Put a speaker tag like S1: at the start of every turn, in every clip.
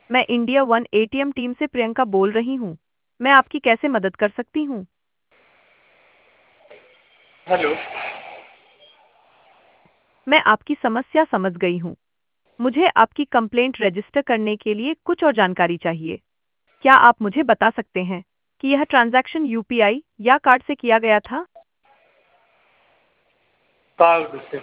S1: मैं India one ATM team से प्रियंका बोल रही हूँ। मैं आपकी कैसे मदद कर सकती हूँ?
S2: हेलो।
S1: मैं आपकी समस्या समझ गई हूँ। मुझे आपकी कंप्लेंट रजिस्टर करने के लिए कुछ और जानकारी चाहिए। क्या आप मुझे बता सकते हैं कि यह ट्रांजैक्शन यूपीआई या कार्ड से किया गया था?
S2: कार्ड से।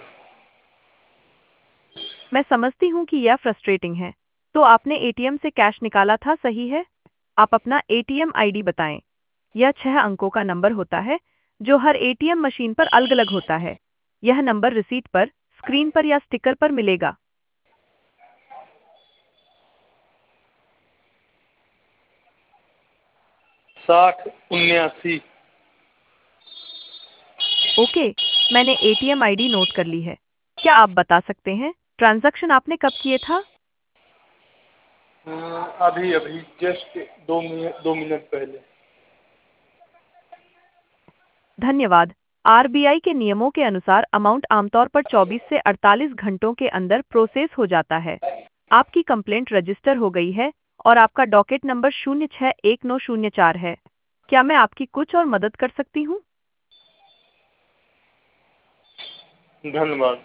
S1: मैं समझती हूँ कि यह फ्रस्ट्रेटिंग है। तो आपने एटीएम से कैश निकाला था, सही है? आप अपना एटीएम आईडी बताएं। यह 6 अंकों का नंबर होता है जो हर एटीएम मशीन पर अलग-अलग होता है। यह नंबर रिसीट पर, स्क्रीन पर या स्टिकर पर मिलेगा।
S2: 60 79।
S1: ओके, मैंने एटीएम आईडी नोट कर ली है। क्या आप बता सकते हैं ट्रांजैक्शन आपने कब किए था?
S2: अभी अभी जस्ट 2 मिनट पहले।
S1: धन्यवाद। आरबीआई के नियमों के अनुसार अमाउंट आमतौर पर 24 से 48 घंटों के अंदर प्रोसेस हो जाता है। आपकी कंप्लेंट रजिस्टर हो गई है और आपका डॉकेट नंबर 061904 है। क्या मैं आपकी कुछ और मदद कर सकती हूँ?
S2: धन्यवाद।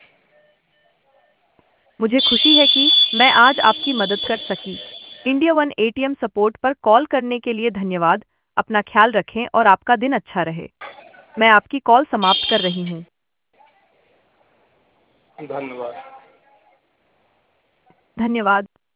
S1: मुझे खुशी है कि मैं आज आपकी मदद कर सकी। इंडिया वन एटीएम सपोर्ट पर कॉल करने के लिए धन्यवाद। अपना ख्याल रखें और आपका दिन अच्छा रहे। मैं आपकी कॉल समाप्त कर रही हूँ।
S2: धन्यवाद।
S1: धन्यवाद।